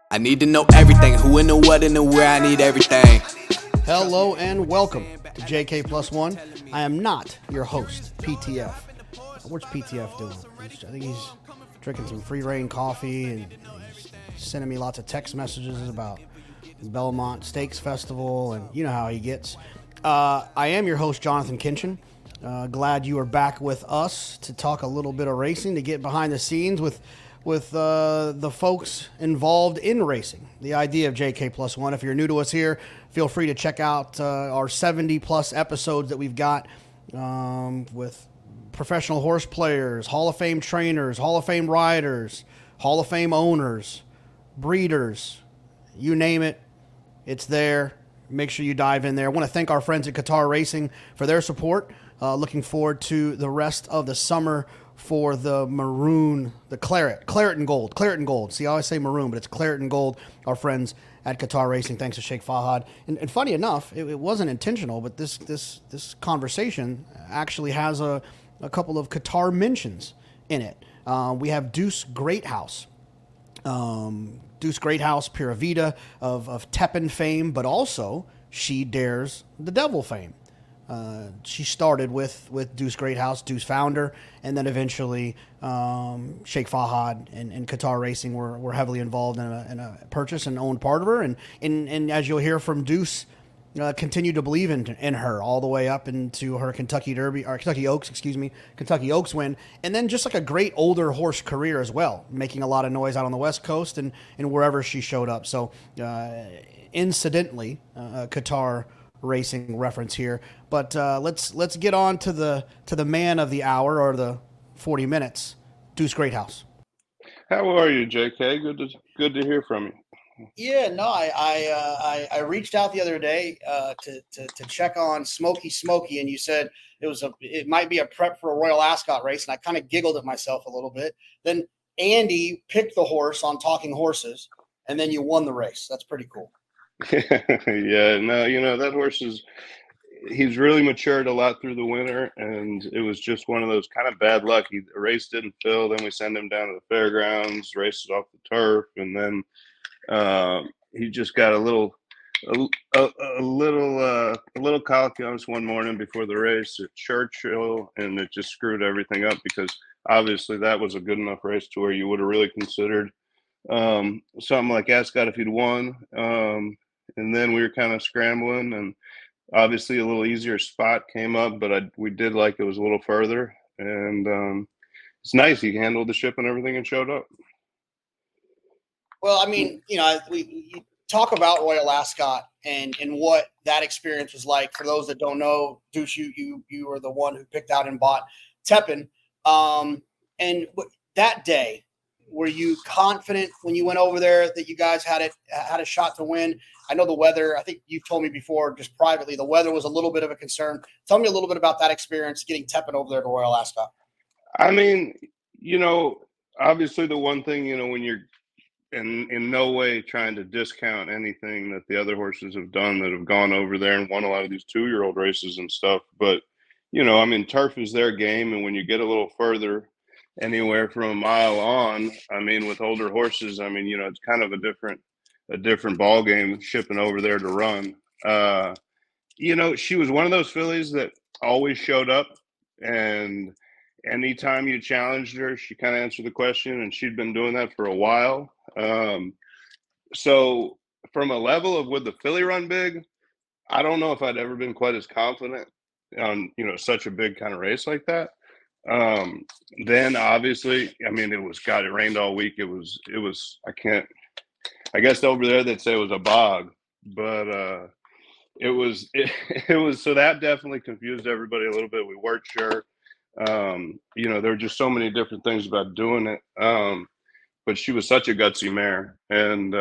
I need to know everything, who and the what and the where, I need everything. Hello and welcome to JK Plus One. I am not your host, PTF. What's PTF doing? I think he's drinking some free reign coffee and he's sending me lots of text messages about Belmont Steaks Festival, and you know how he gets. I am your host, Jonathan Kinchin. Glad you are back with us to talk a little bit of racing, to get behind the scenes with the folks involved in racing. The idea of JK Plus One. If you're new to us here, feel free to check out our 70-plus episodes that we've got with professional horse players, Hall of Fame trainers, Hall of Fame riders, Hall of Fame owners, breeders, you name it, it's there. Make sure you dive in there. I want to thank our friends at Qatar Racing for their support. Looking forward to the rest of the summer for the maroon, the claret and gold. See, I always say maroon, but it's claret and gold. Our friends at Qatar Racing, thanks to Sheikh Fahad. And funny enough, it wasn't intentional, but this conversation actually has a couple of Qatar mentions in it. We have Deuce Greathouse. Deuce Greathouse, Pura Vida of Tepin fame, but also She Dares the Devil fame. She started with Deuce Greathouse, Deuce founder, and then eventually Sheikh Fahad and Qatar Racing were heavily involved in a purchase and owned part of her. And as you'll hear from Deuce, continued to believe in her all the way up into her Kentucky Oaks win, and then just like a great older horse career as well, making a lot of noise out on the West Coast and wherever she showed up. So incidentally, Qatar Racing reference here, but let's get on to the man of the hour, or the 40 minutes, Deuce Greathouse. How are you, JK? Good to hear from you. Yeah, no, I reached out the other day to check on Smokey, and you said it might be a prep for a Royal Ascot race, and I kind of giggled at myself a little bit. Then Andy picked the horse on Talking Horses, and then you won the race. That's pretty cool. Yeah, no, that horse he's really matured a lot through the winter, and it was just one of those kind of bad luck. The race didn't fill, then we send him down to the fairgrounds, races off the turf, and then he just got a little cocky on us one morning before the race at Churchill, and it just screwed everything up, because obviously that was a good enough race to where you would have really considered something like Ascot if he'd won. And then we were kind of scrambling, and obviously a little easier spot came up, but we did like it was a little further, and it's nice. He handled the ship and everything and showed up. Well, I mean, we talk about Royal Ascot and what that experience was like. For those that don't know, Deuce, you were the one who picked out and bought Tepin. And that day, were you confident when you went over there that you guys had a shot to win? I know the weather, I think you've told me before, just privately, the weather was a little bit of a concern. Tell me a little bit about that experience, getting Tepin over there to Royal Ascot. I mean, obviously the one thing, when you're in no way trying to discount anything that the other horses have done that have gone over there and won a lot of these 2-year-old races and stuff. But, turf is their game. And when you get a little further, anywhere from a mile on, with older horses, it's kind of a different ball game shipping over there to run. She was one of those fillies that always showed up, and anytime you challenged her, she kind of answered the question, and she'd been doing that for a while. So from a level of would the filly run big, I don't know if I'd ever been quite as confident on, such a big kind of race like that. Then obviously, it rained all week. It was, I guess over there they'd say it was a bog, but, it was, so that definitely confused everybody a little bit. We weren't sure. There were just so many different things about doing it. But she was such a gutsy mare. And,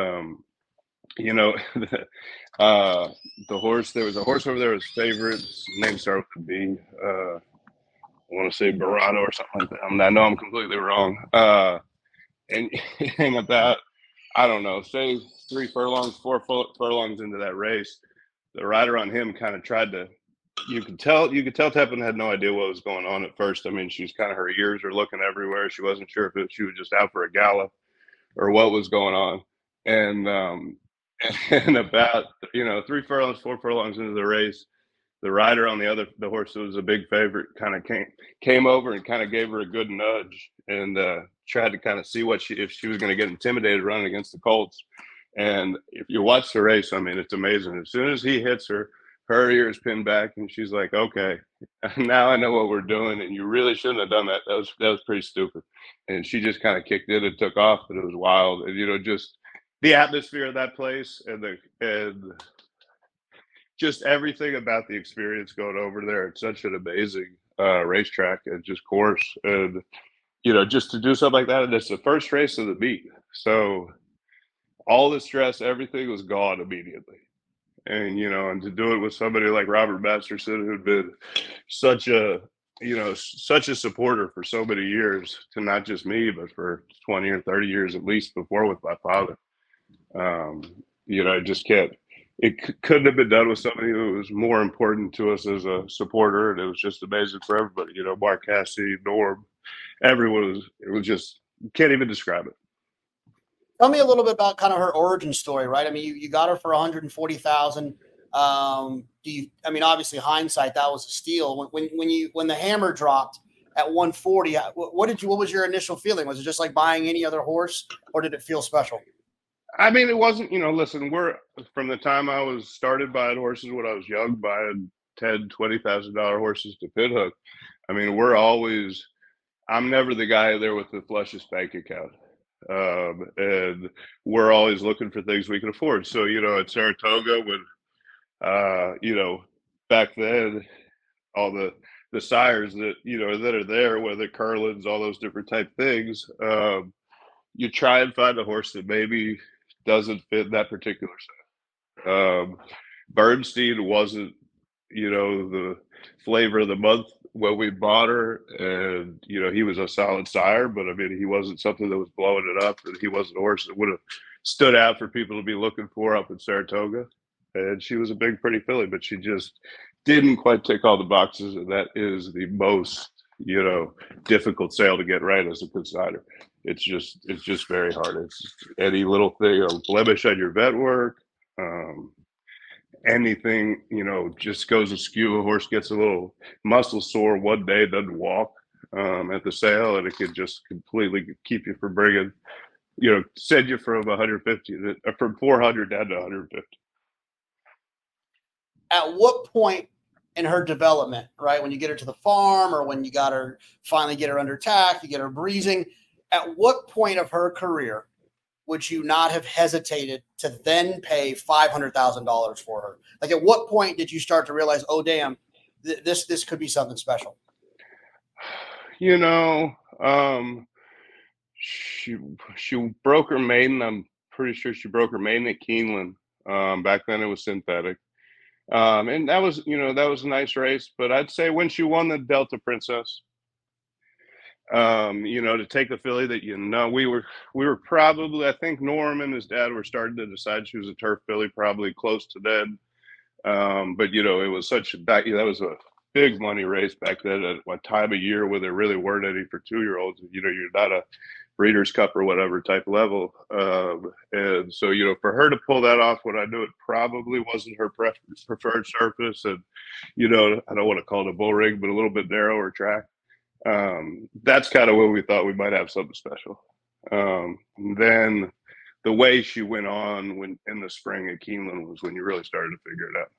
the horse, there was a horse over there was favorites. Name started with a B. I want to say Barato or something like that. I know I'm completely wrong. And about, I don't know, say 4 furlongs into that race, the rider on him kind of tried to, you could tell Tepin had no idea what was going on at first. She's kind of, her ears are looking everywhere. She wasn't sure if she was just out for a gallop or what was going on. And and about 3 furlongs, 4 furlongs into the race, the rider on the horse that was a big favorite kind of came over and kind of gave her a good nudge and tried to kind of see if she was going to get intimidated running against the Colts. And if you watch the race, I mean, it's amazing. As soon as he hits her, her ear is pinned back, and she's like, "Okay, now I know what we're doing, and you really shouldn't have done that. That was pretty stupid." And she just kind of kicked in and took off, but it was wild. And just the atmosphere of that place and just everything about the experience going over there. It's such an amazing racetrack and just course, and just to do something like that. And it's the first race of the meet, so all the stress, everything was gone immediately. And to do it with somebody like Robert Masterson, who'd been such a such a supporter for so many years, to not just me, but for 20 or 30 years at least before with my father. I just can't. Couldn't have been done with somebody who was more important to us as a supporter, and it was just amazing for everybody. Mark Casse, Norm, everyone it was just, can't even describe it. Tell me a little bit about kind of her origin story, right? I mean, you got her for 140,000. Obviously hindsight, that was a steal. When the hammer dropped at 140, what was your initial feeling? Was it just like buying any other horse, or did it feel special? I mean, it wasn't, listen, from the time I was started buying horses when I was young, buying $10,000, $20,000 horses to Pinhook. I mean, I'm never the guy there with the flushest bank account. And we're always looking for things we can afford. So, at Saratoga, when, back then, all the sires that, that are there, whether Curlins, all those different type things, you try and find a horse that maybe doesn't fit that particular set. Bernstein wasn't, the flavor of the month when we bought her, and he was a solid sire, but I mean, he wasn't something that was blowing it up, and he wasn't a horse that would have stood out for people to be looking for up in Saratoga. And she was a big, pretty filly, but she just didn't quite tick all the boxes, and that is the most difficult sale to get right as a consignor. It's just very hard. It's any little thing, a blemish on your vet work, anything, just goes askew. A horse gets a little muscle sore one day, doesn't walk at the sale, and it could just completely keep you from bringing, send you from 150 from 400 down to 150. At what point in her development, right, when you get her to the farm, or when you finally get her under tack, you get her breezing, at what point of her career would you not have hesitated to then pay $500,000 for her? Like, at what point did you start to realize, oh, damn, this could be something special? She broke her maiden. I'm pretty sure she broke her maiden at Keeneland. Back then it was synthetic. And that was a nice race, but I'd say when she won the Delta Princess, to take the filly that, we were probably, I think Norm and his dad were starting to decide she was a turf filly, probably close to dead. But it was that was a big money race back then at what time of year where there really weren't any for 2-year-olds. You're not a Breeders' Cup or whatever type level. And so, for her to pull that off when I knew it probably wasn't her preferred surface, and, I don't want to call it a bull ring, but a little bit narrower track. That's kind of when we thought we might have something special. Then the way she went on when in the spring at Keeneland was when you really started to figure it out.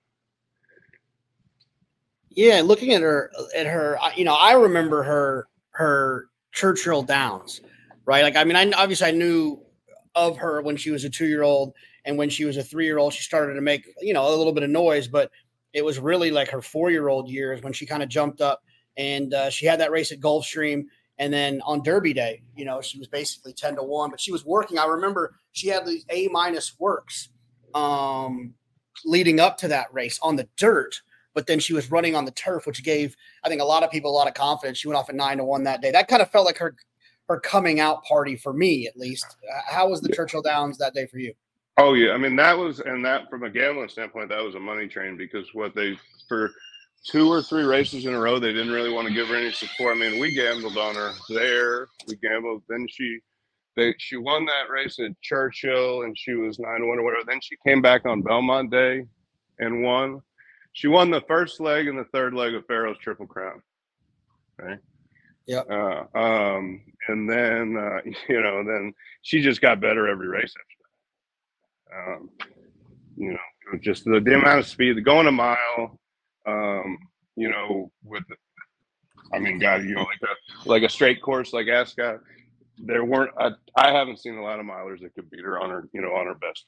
Yeah, looking at her, I remember her Churchill Downs, right? Like, I mean, I knew of her when she was a 2-year-old, and when she was a 3-year-old, she started to make, a little bit of noise, but it was really like her 4-year-old years when she kind of jumped up, and she had that race at Gulfstream. And then on Derby Day, she was basically 10-1, but she was working. I remember she had these A- works leading up to that race on the dirt, but then she was running on the turf, which gave, I think, a lot of people a lot of confidence. She went off at 9-1 that day. That kind of felt like her coming out party for me, at least. How was the Churchill Downs that day for you? Oh yeah, I mean, that from a gambling standpoint, that was a money train, because for 2 or 3 races in a row, they didn't really want to give her any support. I mean, we gambled on her there. We gambled. Then she she won that race at Churchill, and she was 9-1 or whatever. Then she came back on Belmont Day and won. She won the first leg and the third leg of Pharaoh's Triple Crown. Right. Yeah. And then then she just got better every race after that. Just the amount of speed going a mile. With, God, like a straight course like Ascot. There weren't. I haven't seen a lot of milers that could beat her on her best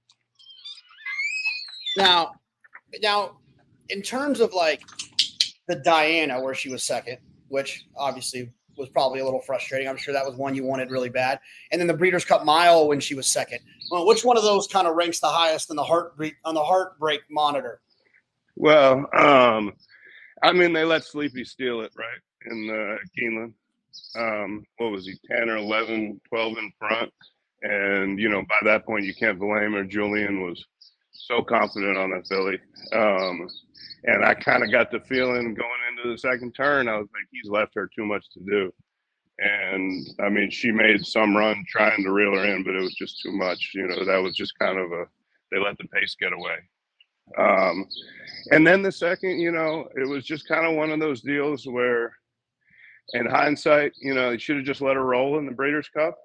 day. Now, in terms of like the Diana, where she was second, which obviously was probably a little frustrating. I'm sure that was one you wanted really bad. And then the Breeders' Cup Mile when she was second. Well, which one of those kind of ranks the highest in the heartbreak monitor? Well, they let Sleepy steal it, right, in Keeneland. What was he, 10 or 11, 12 in front? And, by that point, you can't blame her. Julian was so confident on that filly. And I kind of got the feeling going into the second turn, I was like, he's left her too much to do. And, she made some run trying to reel her in, but it was just too much. That was just kind of they let the pace get away. And then the second, it was just kind of one of those deals where, in hindsight, they should have just let her roll in the Breeders' Cup.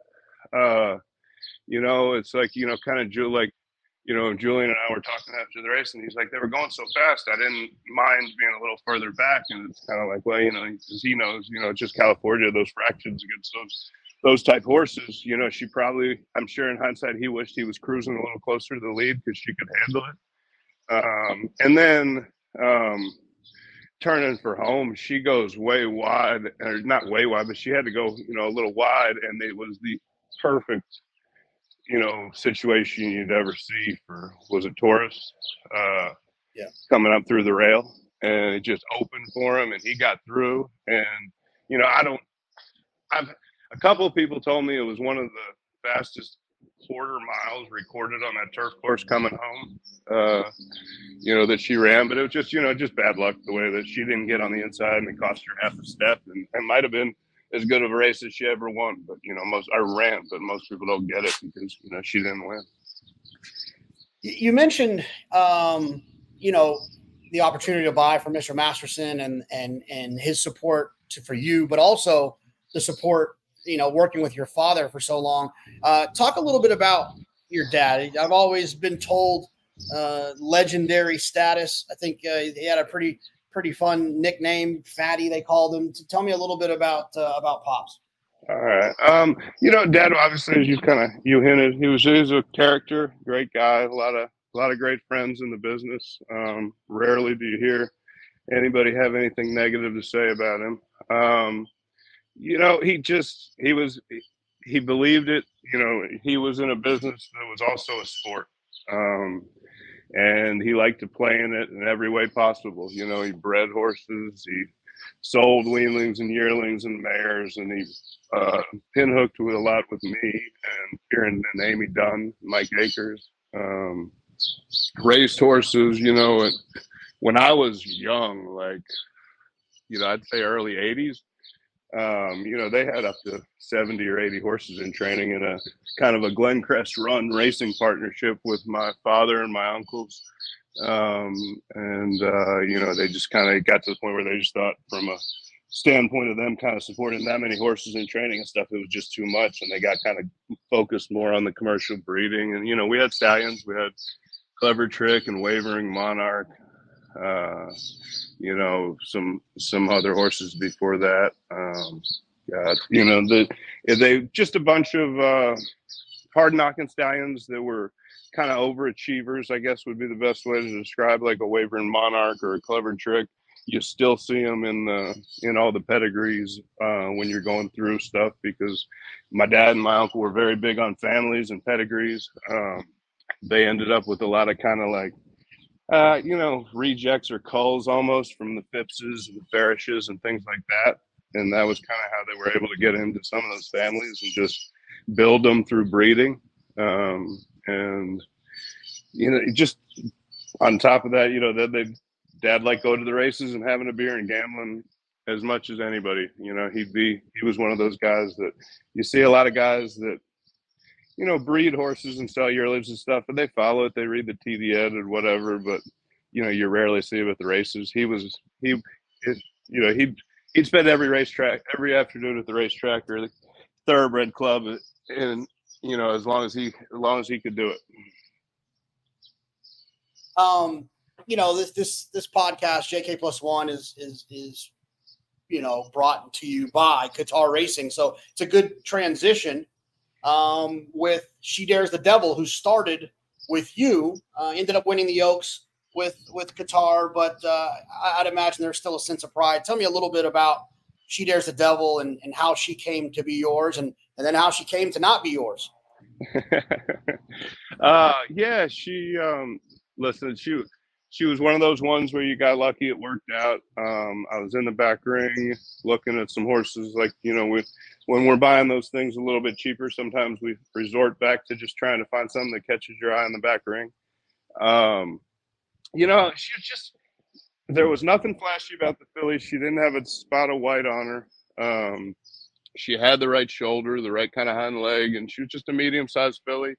It's like, kind of like, Julian and I were talking after the race, and he's like, they were going so fast, I didn't mind being a little further back. And it's kind of like, well, because he knows, just California, those fractions against those type horses, she probably, I'm sure in hindsight, he wished he was cruising a little closer to the lead because she could handle it. And then turning for home, she goes way wide, or not way wide, but she had to go, a little wide, and it was the perfect, situation you'd ever see for, was it Taurus? Coming up through the rail, and it just opened for him, and he got through. And, a couple of people told me it was one of the fastest quarter miles recorded on that turf course coming home, that she ran, but it was just, just bad luck the way that she didn't get on the inside, and it cost her half a step, and it might have been as good of a race as she ever won, but most people don't get it because, she didn't win. You mentioned, the opportunity to buy from Mr. Masterson and his support for you, but also the support, working with your father for so long. Talk a little bit about your dad. I've always been told legendary status. I think he had a pretty fun nickname, Fatty, they called him. Tell me a little bit about Pops. All right. Dad, obviously, as you hinted, he was a character, great guy, a lot of great friends in the business. Rarely do you hear anybody have anything negative to say about him. He believed it. He was in a business that was also a sport. And he liked to play in it in every way possible. He bred horses, he sold weanlings and yearlings and mares, and he pinhooked with a lot with me and Kieran and Amy Dunn, Mike Akers. Raced horses, when I was young, like, I'd say early 80s, they had up to 70 or 80 horses in training in a kind of a Glencrest run racing partnership with my father and my uncles. They just kind of got to the point where they just thought, from a standpoint of them kind of supporting that many horses in training and stuff, it was just too much. And they got kind of focused more on the commercial breeding. And, we had stallions, we had Clever Trick and Wavering Monarch, some other horses before that. They just a bunch of hard knocking stallions that were kind of overachievers, I guess would be the best way to describe, like a Wavering Monarch or a Clever Trick. You still see them in all the pedigrees when you're going through stuff, because my dad and my uncle were very big on families and pedigrees. They ended up with a lot of kind of like, rejects or culls almost from the Phippses and the Farishes and things like that. And that was kind of how they were able to get into some of those families and just build them through breeding. Just on top of that, Dad liked go to the races and having a beer and gambling as much as anybody. He was one of those guys that you see a lot of guys that breed horses and sell yearlings and stuff, and they follow it. They read the TV ed and whatever, but you rarely see him at the races. He'd spend every afternoon at the racetrack or the thoroughbred club, and as long as he could do it. This podcast, JK Plus One, is brought to you by Qatar Racing. So it's a good transition with She Dares the Devil, who started with you, ended up winning the Oaks with Qatar, but I'd imagine there's still a sense of pride. Tell me a little bit about She Dares the Devil and how she came to be yours, and then how she came to not be yours. Yeah, listen, she was one of those ones where you got lucky, it worked out. I was in the back ring looking at some horses, like, when we're buying those things a little bit cheaper, sometimes we resort back to just trying to find something that catches your eye in the back ring. She was just, there was nothing flashy about the filly. She didn't have a spot of white on her. She had the right shoulder, the right kind of hind leg, and she was just a medium-sized filly.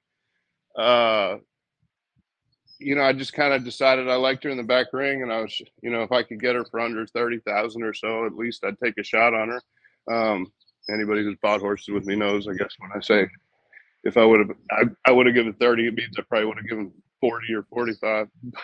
I just kind of decided I liked her in the back ring, and I was, if I could get her for under 30,000 or so, at least I'd take a shot on her. Anybody who's bought horses with me knows, I guess, when I say if I would have given 30, it means I probably would have given 40 or 45.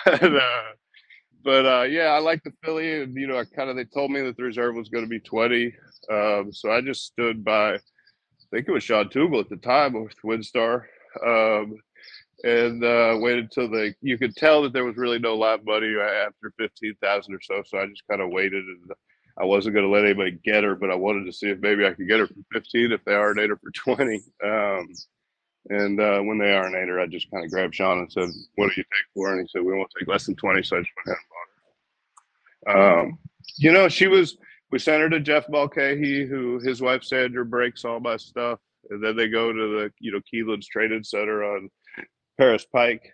But yeah, I like the filly, and they told me that the reserve was going to be 20. So I just stood by, I think it was Sean Tugel at the time with WinStar. And waited till you could tell that there was really no live money after 15,000 or so. So I just kind of waited, and I wasn't going to let anybody get her, but I wanted to see if maybe I could get her for 15 if they RNA'd her for 20. And when they RNA'd her, I just kind of grabbed Sean and said, "What do you take for her?" And he said, "We won't take less than 20." So I just went ahead and bought her. We sent her to Jeff Mulcahy, who his wife Sandra breaks all my stuff. And then they go to the, Keeneland's Training Center on Paris Pike.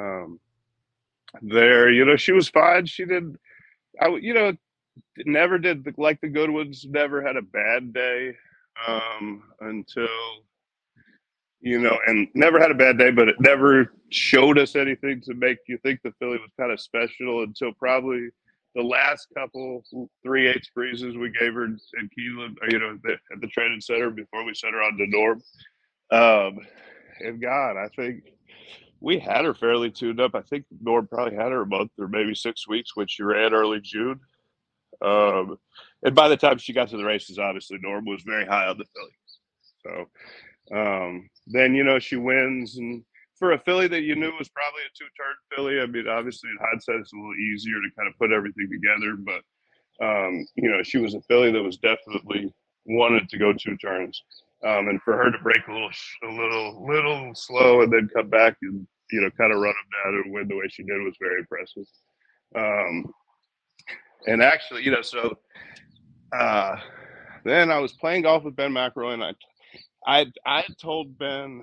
She was fine. She never did like the good ones, never had a bad day until, and never had a bad day, but it never showed us anything to make you think the filly was kind of special until probably the last couple 3/8 breezes we gave her in Keeneland, at the training center before we sent her on to Norm. And God, I think we had her fairly tuned up. I think Norm probably had her a month or maybe 6 weeks when she ran early June. And by the time she got to the races, obviously Norm was very high on the filly. So then, she wins. And for a filly that was probably a two-turn filly, I mean, obviously in hindsight, it's a little easier to kind of put everything together. But, she was a filly that was definitely wanted to go two turns. And for her to break a little slow and then come back and, kind of run them down and win the way she did was very impressive. And actually, then I was playing golf with Ben McElroy, and I told Ben,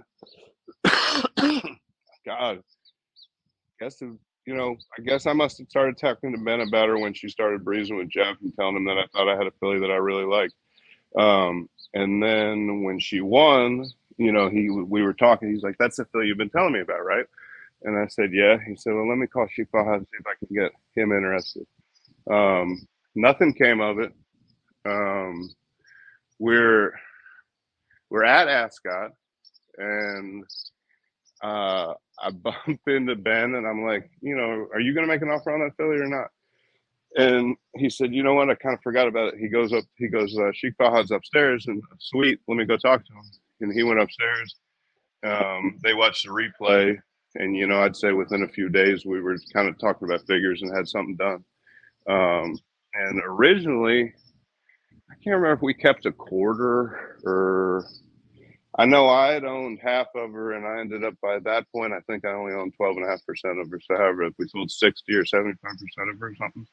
God, I guess I must have started talking to Ben about her when she started breezing with Jeff and telling him that I thought I had a filly that I really liked. And then when she won, we were talking. He's like, "That's the filly you've been telling me about, right?" And I said, "Yeah." He said, "Well, let me call Sheik Fahad and see if I can get him interested." Nothing came of it. We're at Ascot, and I bump into Ben, and I'm like, "Are you going to make an offer on that filly or not?" And he said, "You know what? I kind of forgot about it." He goes, Sheik Fahad's upstairs, and sweet, let me go talk to him. And he went upstairs. They watched the replay, and I'd say within a few days we were kind of talking about figures and had something done. And originally, I can't remember if we kept a quarter or I know I had owned half of her, and I ended up by that point, I think I only owned 12.5% of her. So however, if we sold 60 or 75% of her or something.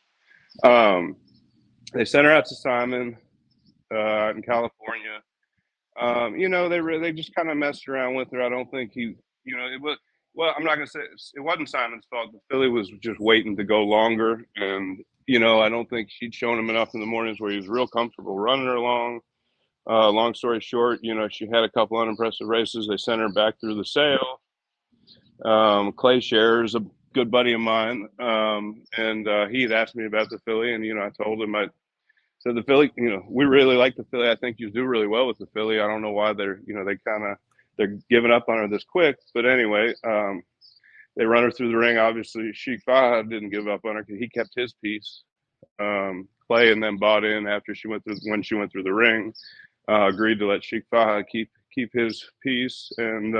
They sent her out to Simon in California. They just kind of messed around with her. I don't think it was. Well, I'm not gonna say it wasn't Simon's fault. The filly was just waiting to go longer, and I don't think she'd shown him enough in the mornings where he was real comfortable running her along. Long story short, she had a couple unimpressive races. They sent her back through the sale. Clay Scherer is a good buddy of mine, and he had asked me about the filly, and I told him, I said the filly, we really like the filly. I think you do really well with the filly. I don't know why they're they're giving up on her this quick, but anyway, they run her through the ring. Obviously, Sheik Fahad didn't give up on her because he kept his piece. Clay and then bought in after when she went through the ring. Agreed to let Sheik Fahad keep his piece, and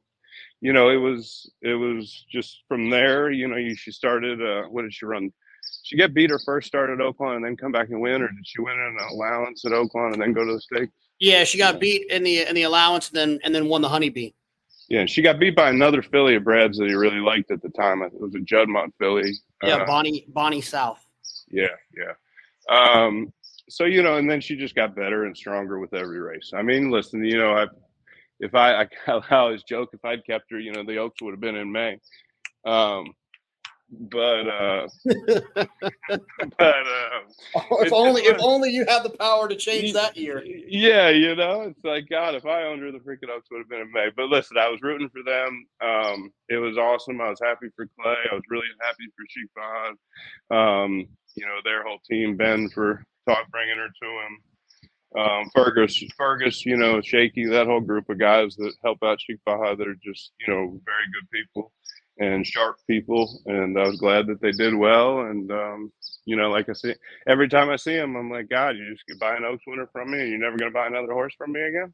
it was just from there. She started. What did she run? She get beat her first start at Oaklawn and then come back and win, or did she win in an allowance at Oaklawn and then go to the stakes? Yeah, she got beat in the allowance and then won the Honeybee. Yeah, she got beat by another filly of Brad's that he really liked at the time. It was a Juddmonte filly. Yeah, Bonnie South. Yeah. So and then she just got better and stronger with every race. I mean, listen, I always joke, if I'd kept her, the Oaks would have been in May. If only you had the power to change that year. Yeah, it's like, God, if I owned her, the freaking Oaks would have been in May. But listen, I was rooting for them. It was awesome. I was happy for Clay. I was really happy for Sheik Fahad. Their whole team, Ben for bringing her to him. Fergus, Shaky, that whole group of guys that help out Sheik Fahad that are just, very good people and sharp people, and I was glad that they did well. And like I say, every time I see them, I'm like, God, you just could buy an Oaks winner from me, and you're never going to buy another horse from me again.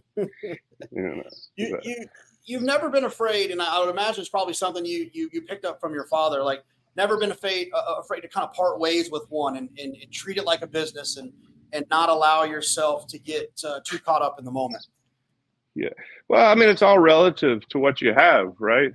So, you've never been afraid, and I would imagine it's probably something you picked up from your father. Like, never been afraid to kind of part ways with one and treat it like a business and not allow yourself to get too caught up in the moment. Yeah, well, I mean, it's all relative to what you have, right?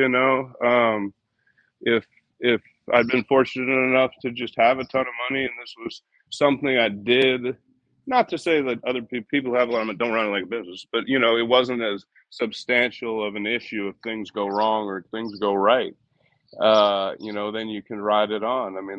If I'd been fortunate enough to just have a ton of money and this was something I did, not to say that other people have a lot of money, don't run it like a business, but it wasn't as substantial of an issue if things go wrong or things go right. Then you can ride it on. I mean,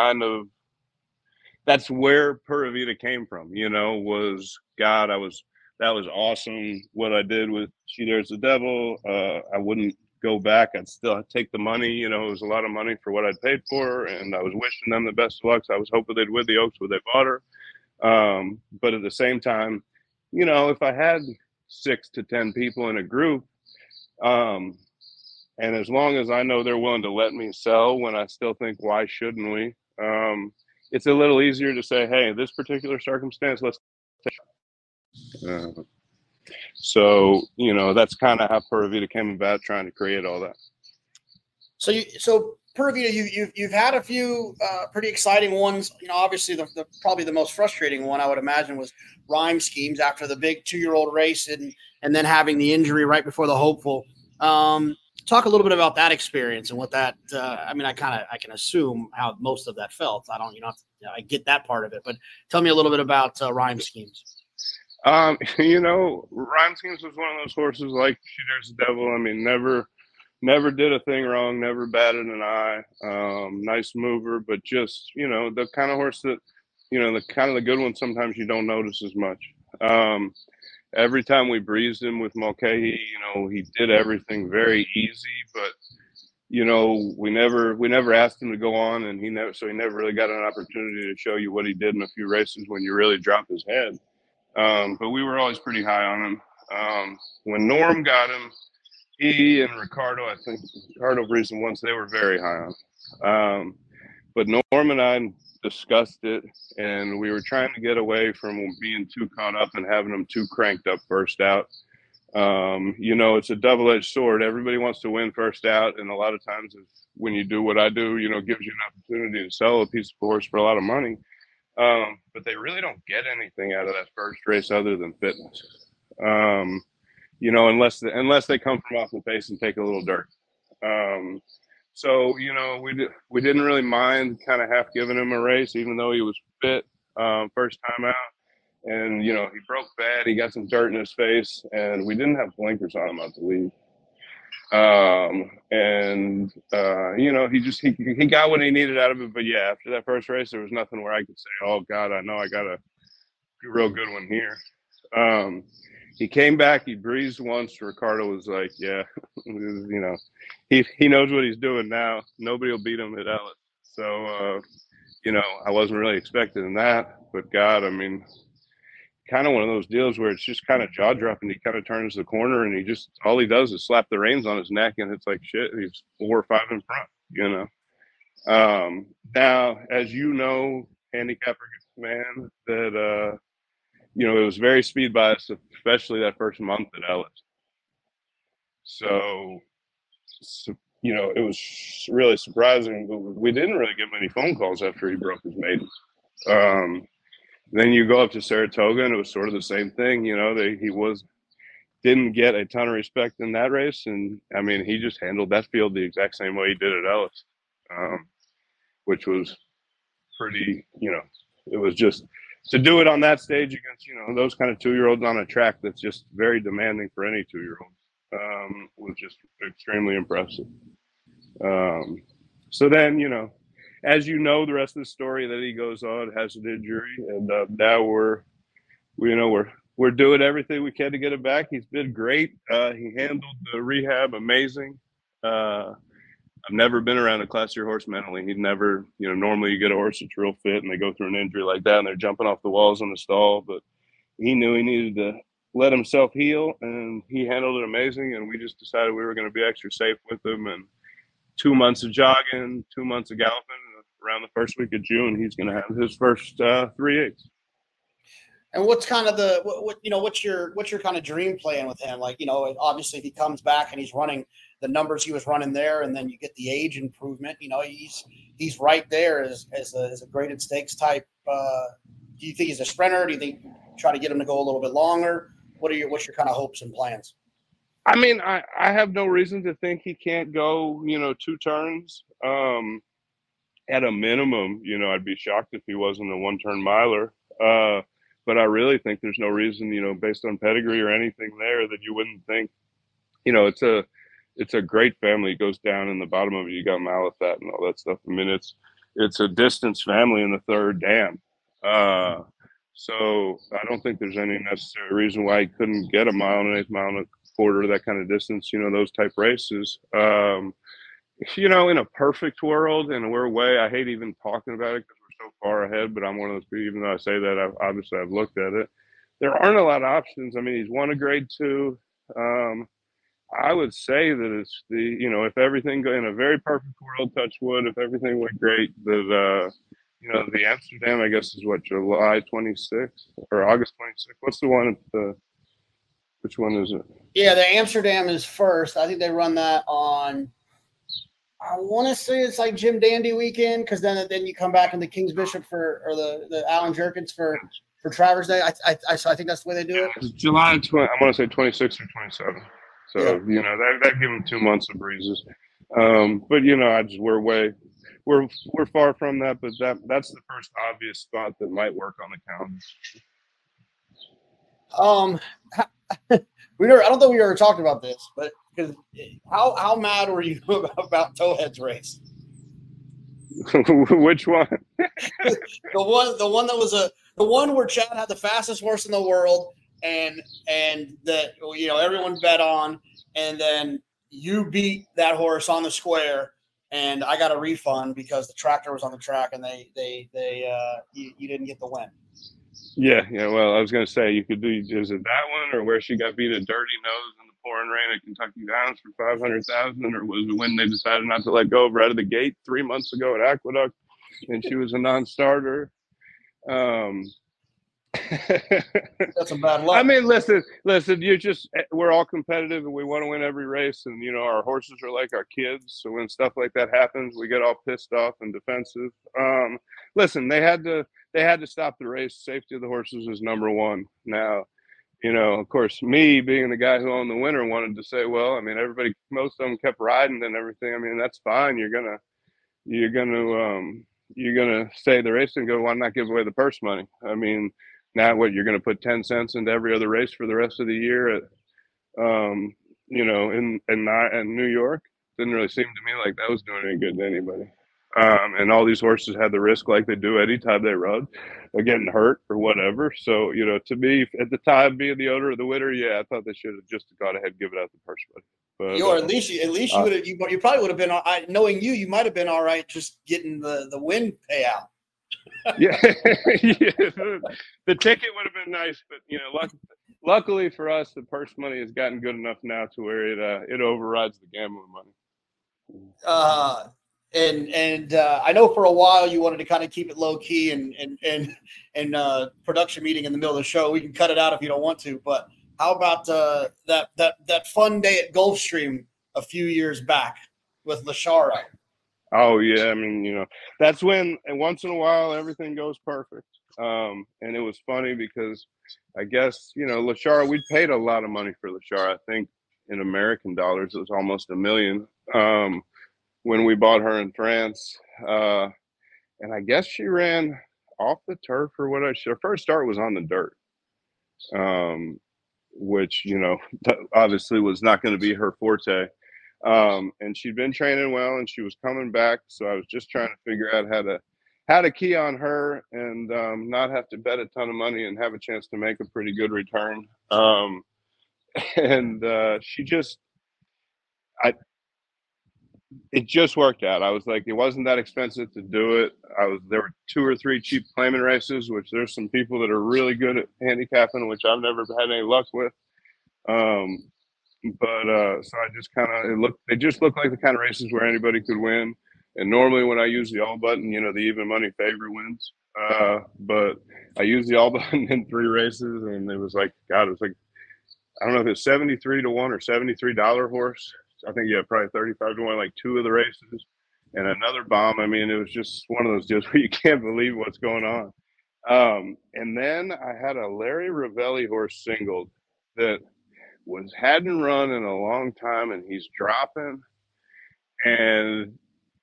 that's where Pura Vida came from, was, God, that was awesome. What I did with She Dares the Devil, I wouldn't go back. I'd still take the money. It was a lot of money for what I'd paid for, and I was wishing them the best of luck. I was hoping they'd win the Oaks when they bought her. But at the same time, if I had 6 to 10 people in a group, and as long as I know they're willing to let me sell when I still think, why shouldn't we? It's a little easier to say, hey, this particular circumstance, let's take it. So, that's kind of how Pura Vida came about, trying to create all that. So Pura Vida, you've had a few pretty exciting ones. Obviously the probably the most frustrating one I would imagine was Rhyme Schemes after the big 2-year-old race and then having the injury right before the Hopeful. Talk a little bit about that experience and what that. I can assume how most of that felt. I don't, I get that part of it, but tell me a little bit about Rhyme Schemes. Rhyme Schemes was one of those horses like She Dares the Devil. I mean, never did a thing wrong, never batted an eye. Nice mover, but just, the kind of horse that, the good ones sometimes you don't notice as much. Every time we breezed him with Mulcahy, he did everything very easy, but we never asked him to go on, and he never really got an opportunity to show you what he did in a few races when you really drop his head. But we were always pretty high on him. When Norm got him, he and Ricardo Brees once, they were very high on him. But Norm and I discussed it, and we were trying to get away from being too caught up and having them too cranked up first out. It's a double-edged sword. Everybody wants to win first out, and a lot of times when you do what I do, gives you an opportunity to sell a piece of horse for a lot of money. But they really don't get anything out of that first race other than fitness. Unless they come from off the pace and take a little dirt. So we didn't really mind kind of half giving him a race, even though he was fit first time out. And he broke bad. He got some dirt in his face, and we didn't have blinkers on him out the lead. He got what he needed out of it. But yeah, after that first race, there was nothing where I could say, oh God, I know I got a real good one here. He came back, he breezed once. Ricardo was like, yeah, he knows what he's doing now. Nobody will beat him at Ellis. So, I wasn't really expecting that, but God, I mean, kind of one of those deals where it's just kind of jaw dropping. He kind of turns the corner and all he does is slap the reins on his neck, and it's like, shit, he's 4 or 5 in front, Now, as you know, handicapper man, that, it was very speed biased, especially that first month at Ellis. So, it was really surprising. We didn't really get many phone calls after he broke his maiden. Then you go up to Saratoga, and it was sort of the same thing. Didn't get a ton of respect in that race, and I mean, he just handled that field the exact same way he did at Ellis, which was pretty. It was just to do it on that stage against those kind of 2-year-olds on a track that's just very demanding for any 2-year-old. Was just extremely impressive. So then, as the rest of the story that he goes on, has an injury, and now we're doing everything we can to get him back. He's been great. He handled the rehab amazing. I've never been around a classier horse mentally. He'd never, normally you get a horse that's real fit and they go through an injury like that and they're jumping off the walls in the stall, but he knew he needed to let himself heal, and he handled it amazing. And we just decided we were going to be extra safe with him. And 2 months of jogging, 2 months of galloping. Around the first week of June, he's going to have his first 3/8. And what's kind of what's your kind of dream plan with him? Like, obviously if he comes back and he's running the numbers he was running there, and then you get the age improvement, he's right there as a graded stakes type. Do you think he's a sprinter? Do you think try to get him to go a little bit longer? What's your kind of hopes and plans? I mean, I have no reason to think he can't go, 2 turns. At a minimum, I'd be shocked if he wasn't a 1-turn miler. But I really think there's no reason, based on pedigree or anything there, that you wouldn't think, it's a great family. It goes down in the bottom of it. You got Malafat and all that stuff. I mean, it's a distance family in the 3rd dam. So I don't think there's any necessary reason why he couldn't get a mile and 1/8, mile and a quarter, that kind of distance, those type races. In a perfect world, and I hate even talking about it because we're so far ahead, but I'm one of those people, even though I say that, I've looked at it. There aren't a lot of options. I mean, he's won a grade 2. I would say that it's if everything in a very perfect world, touch wood, if everything went great, that, the Amsterdam, I guess, is what, July 26th or August 26th? What's the one which one is it? Yeah, the Amsterdam is first. I think they run that on, I want to say it's like Jim Dandy weekend, because then you come back into Kings Bishop or the Alan Jerkins for Travers Day. I think that's the way they do it. It's July 20. I want to say 26 or 27. So yeah. That give them 2 months of breezes. But we're far from that. But that's the first obvious spot that might work on the calendar. I don't think we ever talked about this, but because how mad were you about Towhead's race? Which one? the one where Chad had the fastest horse in the world, and that everyone bet on, and then you beat that horse on the square, and I got a refund because the tractor was on the track, and you didn't get the win. Yeah. Well, I was going to say, you could do, is it that one, or where she got beat at Dirty Nose in the pouring rain at Kentucky Downs for $500,000, or was it when they decided not to let go of her out of the gate 3 months ago at Aqueduct, and she was a non-starter? That's a bad luck. I mean, listen, we're all competitive and we want to win every race, and our horses are like our kids, so when stuff like that happens, we get all pissed off and defensive. Listen, they had to stop the race. Safety of the horses is number one. Now, of course, me being the guy who owned the winner wanted to say, well, I mean, most of them kept riding and everything. I mean, that's fine. You're gonna stay the race and go, why not give away the purse money? I mean, now what, you're going to put 10 cents into every other race for the rest of the year at, in New York? Didn't really seem to me like that was doing any good to anybody. And all these horses had the risk like they do anytime they run of getting hurt or whatever. So, to me, at the time, being the owner of the winner, yeah, I thought they should have just gone ahead and given out the purse money. But at least you would have. You probably would have been. Knowing you might have been all right just getting the win payout. Yeah, the ticket would have been nice, but luckily for us, the purse money has gotten good enough now to where it overrides the gambling money. And I know for a while you wanted to kind of keep it low key and production meeting in the middle of the show. We can cut it out if you don't want to, but how about that fun day at Gulfstream a few years back with Lashara? Oh yeah, I mean, that's when once in a while everything goes perfect. And it was funny because I guess Lashara, we paid a lot of money for Lashara. I think in American dollars it was almost $1 million. When we bought her in France, and I guess she ran off the turf or what. Her first start was on the dirt, which obviously was not going to be her forte. And she'd been training well, and she was coming back. So I was just trying to figure out how to key on her and not have to bet a ton of money and have a chance to make a pretty good return. It just worked out. I was like, it wasn't that expensive to do it. There were 2 or 3 cheap claiming races, which there's some people that are really good at handicapping, which I've never had any luck with. So I just they just looked like the kind of races where anybody could win. And normally when I use the all button, the even money favorite wins. But I used the all button in 3 races, and it was like, God, it was like, I don't know if it's 73 to 1 or $73 horse. I think probably 35 to 1, like 2 of the races, and another bomb. I mean, it was just one of those deals where you can't believe what's going on. And then I had a Larry Ravelli horse singled that hadn't run in a long time, and he's dropping. And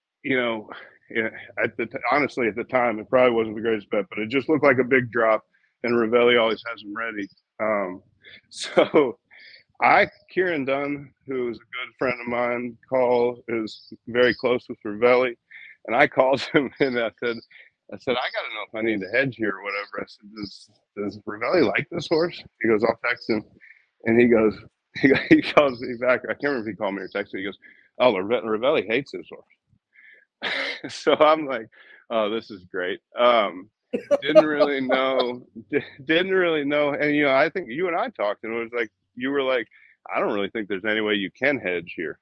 honestly, at the time, it probably wasn't the greatest bet, but it just looked like a big drop, and Ravelli always has him ready. So Kieran Dunn, who is a good friend of mine, is very close with Ravelli, and I called him and I said, I got to know if I need to hedge here or whatever. I said, does Ravelli like this horse? He goes, I'll text him, and he calls me back. I can't remember if he called me or texted me. He goes, oh, Ravelli hates this horse. So I'm like, oh, this is great. Didn't really know, and I think you and I talked, and it was like, you were like, I don't really think there's any way you can hedge here.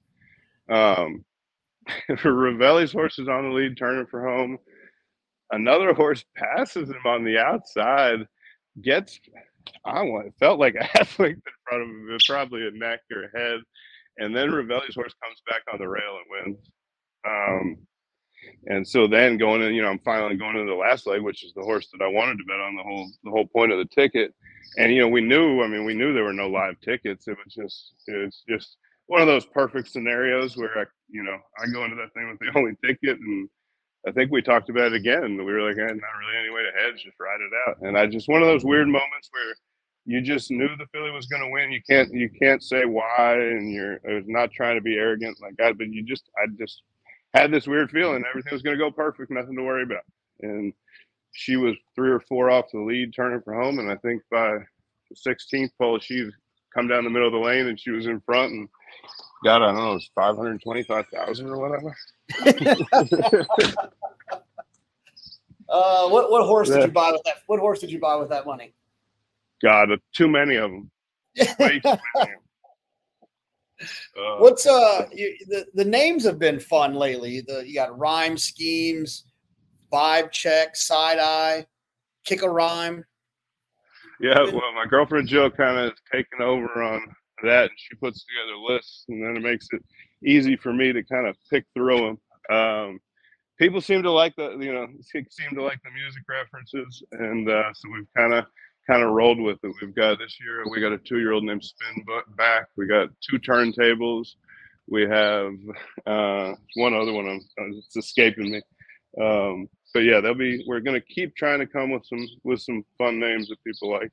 Ravelli's horse is on the lead, turning for home. Another horse passes him on the outside, it felt like a half length in front of him, probably a neck or a head, and then Ravelli's horse comes back on the rail and wins. And so then I'm finally going into the last leg, which is the horse that I wanted to bet on the whole point of the ticket. And, we knew there were no live tickets. It was just one of those perfect scenarios where I go into that thing with the only ticket. And I think we talked about it again. And we were like, not really any way to hedge, just ride it out. And one of those weird moments where you just knew the filly was going to win. You can't say why. And I was not trying to be arrogant like that, but I just had this weird feeling everything was going to go perfect, nothing to worry about. And she was 3 or 4 off the lead, turning for home. And I think by the 16th pole, she'd come down the middle of the lane and she was in front and got, I don't know, it was 525,000 or whatever. What horse did you buy with that? What horse did you buy with that money? God, too many of them. Way too many of them. What's the names have been fun lately. You got Rhyme Schemes, Vibe Check, Side Eye, Kick a Rhyme. Yeah, well, my girlfriend Jill kind of has taken over on that, and she puts together lists, and then it makes it easy for me to kind of pick through them. People seem to like the music references, and so we've kind of rolled with it. We've got this year, we got a 2-year-old named Spin Back. We got 2 turntables. We have one other one. It's escaping me. But yeah, we're going to keep trying to come with some fun names that people like.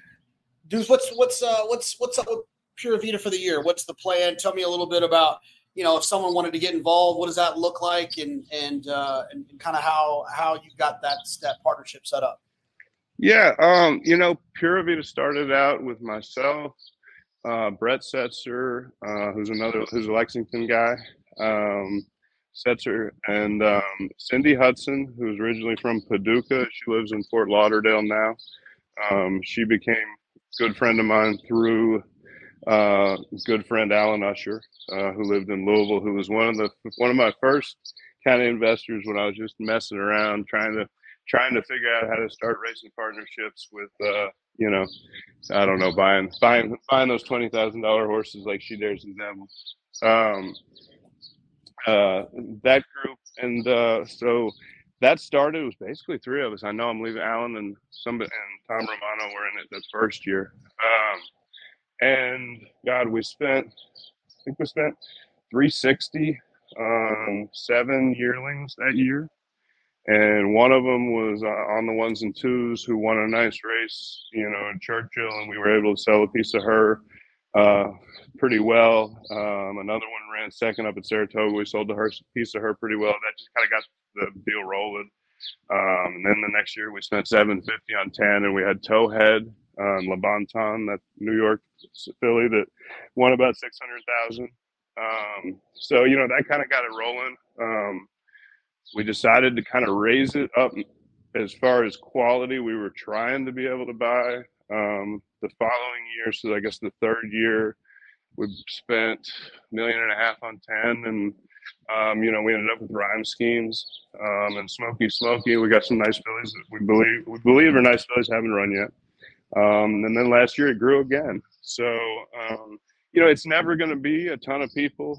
Dude, what's up with Pura Vida for the year? What's the plan? Tell me a little bit about if someone wanted to get involved, what does that look like, and kind of how you got that partnership set up? Yeah, Pura Vida started out with myself, Brett Setzer, who's a Lexington guy, Setzer, and Cindy Hudson, who's originally from Paducah. She lives in Fort Lauderdale now. She became a good friend of mine through good friend Alan Usher, who lived in Louisville, who was one of my first kind of investors when I was just messing around trying to figure out how to start racing partnerships with I don't know, buying those $20,000 horses like She Dares the Devil. That group, and so that started. It was basically three of us. I know I'm leaving Alan and somebody and Tom Romano were in it that first year. And God, I think we spent $360 on 7 yearlings that year. And one of them was on the ones and twos, who won a nice race, in Churchill, and we were able to sell a piece of her pretty well. Another one ran second up at Saratoga. We sold a piece of her pretty well. That just kind of got the deal rolling. And then the next year we spent $750 on 10, and we had Towhead, Le Bon Ton, that New York filly that won about 600,000. So that kind of got it rolling. We decided to kind of raise it up as far as quality. We were trying to be able to buy the following year. So I guess the third year we spent $1.5 million on 10, and we ended up with Rhyme Schemes and Smoky. We got some nice fillies that we believe are nice fillies, haven't run yet. And then last year it grew again. So it's never going to be a ton of people.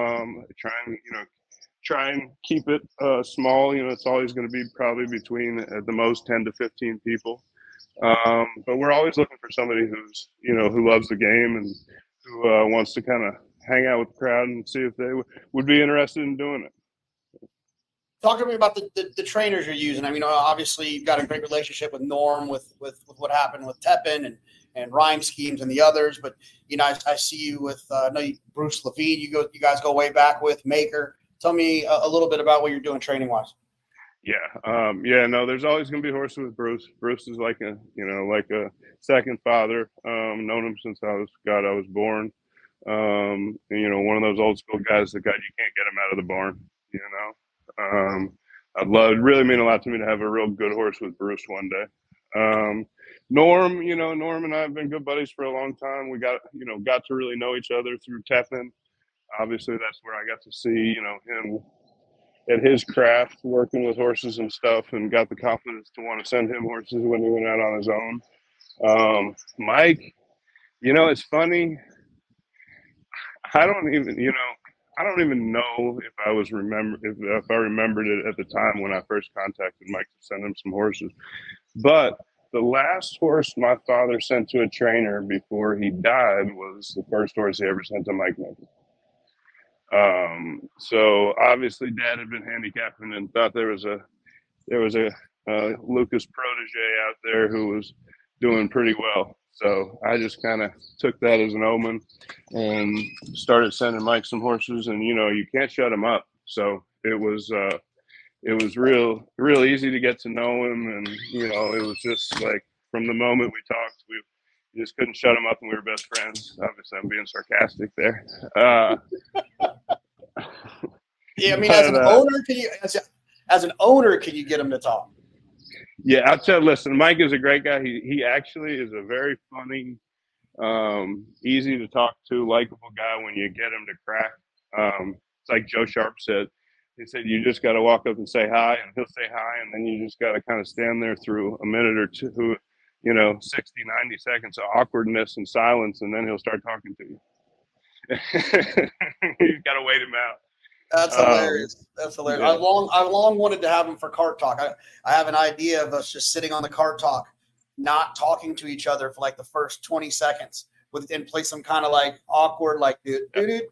Try and keep it small. It's always going to be probably between at the most 10 to 15 people. But we're always looking for somebody who's who loves the game and who wants to kind of hang out with the crowd and see if they would be interested in doing it. Talk to me about the trainers you're using. I mean, obviously you've got a great relationship with Norm, with what happened with Tepin and Rhyme Schemes and the others. But I see you with Bruce Levine. You guys go way back with Maker. Tell me a little bit about what you're doing training wise. Yeah. No, there's always going to be horses with Bruce. Bruce is like a second father. Known him since I was born. One of those old school guys that you can't get him out of the barn. It'd really mean a lot to me to have a real good horse with Bruce one day. Norm and I have been good buddies for a long time. We got to really know each other through Tepin. Obviously, that's where I got to see, him at his craft, working with horses and stuff, and got the confidence to want to send him horses when he went out on his own. Mike, it's funny. I don't even know if I remembered it at the time when I first contacted Mike to send him some horses. But the last horse my father sent to a trainer before he died was the first horse he ever sent to Mike Maker. So obviously Dad had been handicapping and thought there was a Lucas protege out there who was doing pretty well. So I just kind of took that as an omen and started sending Mike some horses, and you can't shut him up. So it was real easy to get to know him, and it was just like from the moment we talked, we just couldn't shut him up, and we were best friends. Obviously, I'm being sarcastic there. Yeah, I mean, as an owner, can you get him to talk? Yeah, I'll tell you, listen, Mike is a great guy. He actually is a very funny, easy to talk to, likable guy when you get him to crack. It's like Joe Sharp said. He said, you just got to walk up and say hi, and he'll say hi, and then you just got to kind of stand there through a minute or two, 60, 90 seconds of awkwardness and silence, and then he'll start talking to you. You've got to wait him out. That's hilarious. That's hilarious. Yeah. I've long wanted to have him for Cart Talk. I have an idea of us just sitting on the Cart Talk, not talking to each other for like the first 20 seconds, and play some kind of like awkward like Get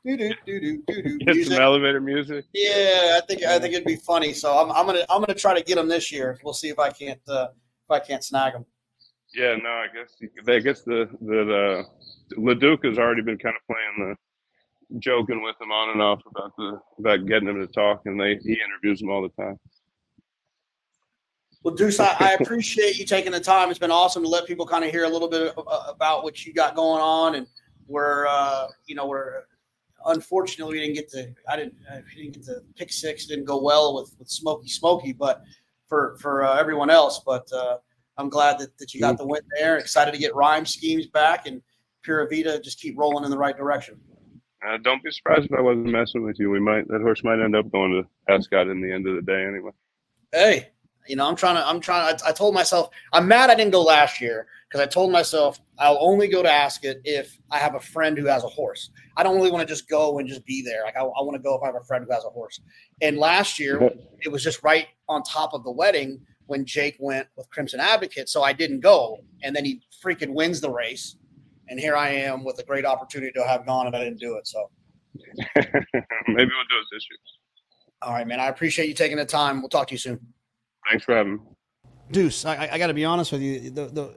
some elevator music. Yeah, I think it'd be funny. So I'm gonna try to get him this year. We'll see if I can't snag him. Yeah, no, I guess the Leduc has already been kind of playing joking with him on and off about getting him to talk, and he interviews them all the time. Well, Deuce, I appreciate you taking the time. It's been awesome to let people kind of hear a little bit about what you got going on, and we're unfortunately we didn't get to. I didn't get to pick six. Didn't go well with Smokey, but for everyone else. But I'm glad that you got the win there. Excited to get Rhyme Schemes back and Pura Vida just keep rolling in the right direction. Don't be surprised if I wasn't messing with you. That horse might end up going to Ascot in the end of the day anyway. Hey. I'm trying. I told myself I'm mad I didn't go last year because I told myself I'll only go to Ascot if I have a friend who has a horse. I don't really want to just go and just be there. Like I want to go if I have a friend who has a horse. And last year it was just right on top of the wedding when Jake went with Crimson Advocate, so I didn't go. And then he freaking wins the race, and here I am with a great opportunity to have gone, and I didn't do it. So maybe we'll do it this year. All right, man. I appreciate you taking the time. We'll talk to you soon. Thanks for having me. Deuce, I got to be honest with you.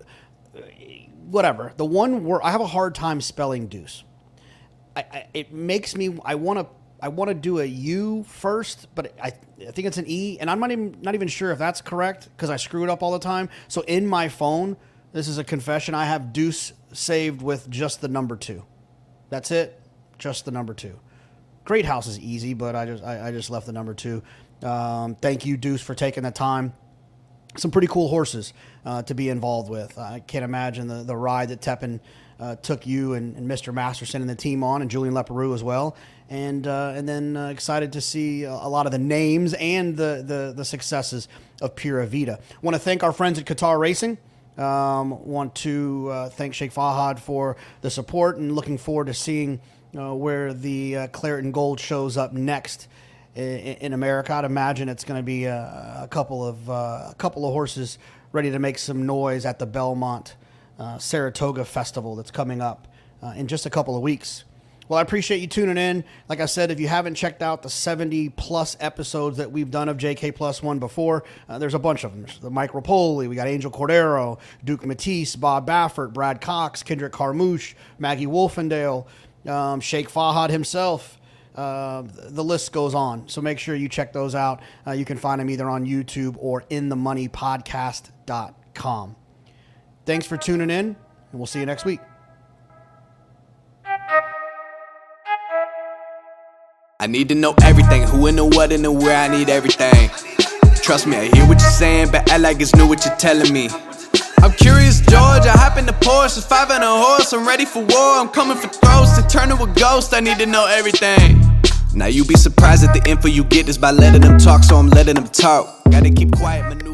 The one word I have a hard time spelling Deuce. It makes me. I want to do a U first, but I think it's an E, and I'm not even sure if that's correct because I screw it up all the time. So in my phone, this is a confession. I have Deuce saved with just the number 2. That's it, just the number 2. Great House is easy, but I just left the number 2. Thank you, Deuce, for taking the time. Some pretty cool horses to be involved with. I can't imagine the ride that Tepin took you and Mr. Masterson and the team on, and Julian Leparoux as well. And then excited to see a lot of the names and the successes of Pura Vida. Want to thank our friends at Qatar Racing. Want to thank Sheikh Fahad for the support, and looking forward to seeing where the Claret and Gold shows up next in America. I'd imagine it's going to be a couple of horses ready to make some noise at the Belmont Saratoga Festival that's coming up in just a couple of weeks. Well, I appreciate you tuning in. Like I said, if you haven't checked out the 70-plus episodes that we've done of JK Plus One before, there's a bunch of them. There's the Mike Rapoli, we got Angel Cordero, Duke Matisse, Bob Baffert, Brad Cox, Kendrick Carmouche, Maggie Wolfendale, Sheikh Fahad himself. The list goes on, so make sure you check those out. You can find them either on YouTube or inthemoneypodcast.com. Thanks for tuning in, and we'll see you next week. I need to know everything, who and the what and the where, I need everything. Trust me, I hear what you're saying, but act like it's new what you're telling me. I'm curious, George, I hop in the Porsche, 5 and a horse, I'm ready for war, I'm coming for throats, to turn to a ghost, I need to know everything. Now you be surprised at the info you get is by letting them talk, so I'm letting them talk. Gotta keep quiet, maneuver.